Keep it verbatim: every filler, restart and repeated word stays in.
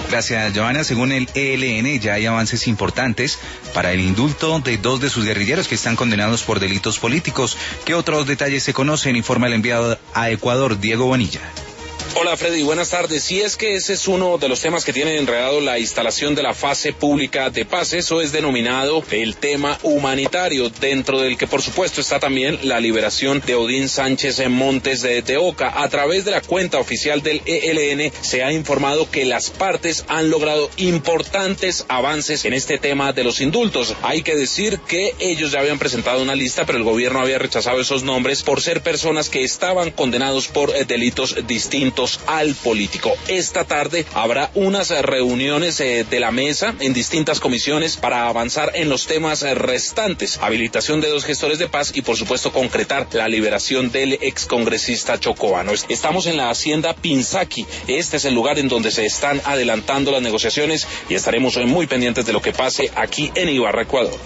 Gracias, Joana. Según el E L N, ya hay avances importantes para el indulto de dos de sus guerrilleros que están condenados por delitos políticos. ¿Qué otros detalles se conocen? Informa el enviado a Ecuador, Diego Bonilla. Hola Freddy, buenas tardes. Si es que ese es uno de los temas que tiene enredado la instalación de la fase pública de paz, eso es denominado el tema humanitario, dentro del que por supuesto está también la liberación de Odín Sánchez en Montes de, de Oca. A través de la cuenta oficial del E L N se ha informado que las partes han logrado importantes avances en este tema de los indultos. Hay que decir que ellos ya habían presentado una lista, pero el gobierno había rechazado esos nombres por ser personas que estaban condenados por eh, delitos distintos al político. Esta tarde habrá unas reuniones eh, de la mesa en distintas comisiones para avanzar en los temas eh, restantes, habilitación de dos gestores de paz y por supuesto concretar la liberación del excongresista chocobano. Estamos en la hacienda Pinzaqui, este es el lugar en donde se están adelantando las negociaciones y estaremos muy pendientes de lo que pase aquí en Ibarra, Ecuador.